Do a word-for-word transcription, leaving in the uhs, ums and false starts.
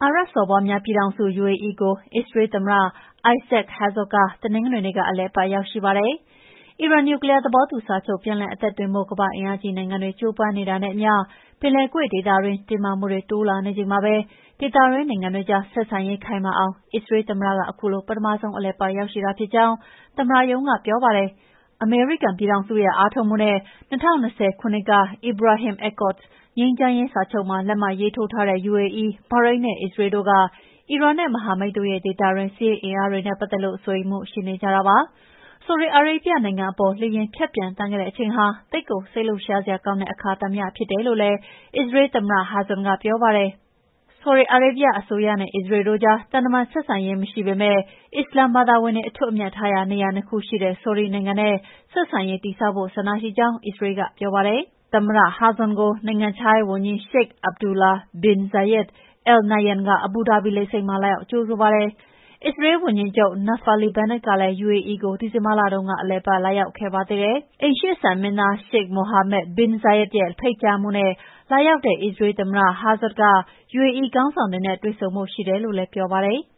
အာရပ်စော်ဘွားများပြည်ထောင်စု U A E ကိုအစ္စရေးသမ္မတ Isaac Herzog ကတနင်္ဂနွေနေ့ကအလည်အပတ်ရောက်ရှိပါတယ်။ အီရန်နျူကလီးယားသဘောတူစာချုပ်ပြန်လည်အသက်သွင်းဖို့ကမ္ဘာ့အင်အားကြီးနိုင်ငံတွေကြိုးပမ်းနေတာနဲ့အမျှပင်လယ်ကွေ့ဒေသတွင်းတင်းမာမှုတွေတိုးလာနေချိန်မှာပဲဒေသတွင်းနိုင်ငံတွေကြားဆက်ဆံရေးခိုင်မာအောင်အစ္စရေးသမ္မတကခုလိုပထမဆုံးအလည်အပတ်ရောက်ရှိတာဖြစ်ကြောင်းသမ္မတရုံးကပြောပါတယ်။ အမေရိကန်ပြည်ထောင်စုရဲ့အားထုတ်မှုနဲ့၂၀၂၀ ခုနှစ်က Abraham Accords ငြိမ်းချမ်းရေးစာချုပ်မှာလက်မှတ်ရေးထိုးထားတဲ့ U A E ၊ဘာရိန်းနဲ့အစ္စရေးတို့ကအီရန်နဲ့မဟာမိတ်တို့ရဲ့ဒေသတွင်းစစ်ရေးအင်အားတွေနဲ့ပတ်သက်လို့စိုးရိမ်မှုရှိနေကြတာပါ။ ဆော်ဒီအာရေဗျနိုင်ငံအပေါ်လေယာဉ်ဖြတ်ပျံသန်းခဲ့တဲ့အချိန်ဟာသိပ်ကိုစိတ်လှုပ်ရှားစရာကောင်းတဲ့အခါသမယဖြစ်တယ်လို့လည်းအစ္စရေးသမ္မတ Herzog ကပြောပါတယ်။ ဆော်ဒီအာရေဗျအစိုးရနဲ့အစ္စရေးတို့ကြားသံတမန်ဆက်ဆံရေးမရှိပေမယ့်အစ္စလာမ်ဘာသာဝင်တွေအထွတ်အမြတ်ထားရာနေရာ၂ ခုရှိတဲ့ဆော်ဒီနိုင်ငံနဲ့ဆက်ဆံရေးတည်ဆောက်ဖို့ဆန္ဒရှိကြောင်းအစ္စရေးကပြောပါတယ်။ သမ္မတ Herzog ကိုနိုင်ငံခြားရေးဝန်ကြီး Sheikh Abdullah bin Zayed Al Nahyan က အဘူဒါဘီလေဆိပ်မှာလာရောက်ကြိုဆိုပါတယ်။ အစ္စရေးဝန်ကြီးချုပ် Naftali Bennett ကလည်း U A E ကိုဒီဇင်ဘာလတုန်းကအလည်အပတ်လာရောက်ခဲ့ပါသေးတယ်။ အိမ်ရှေ့စံမင်းသား Sheikh Mohammed bin Zayed ရဲ့ဖိတ်ကြားမှုနဲ့လာရောက်တဲ့အစ္စရေးသမ္မတ Herzog က U A E ခေါင်းဆောင်တွေနဲ့တွေ့ဆုံဖို့ရှိတယ်လို့လည်းပြောပါတယ်။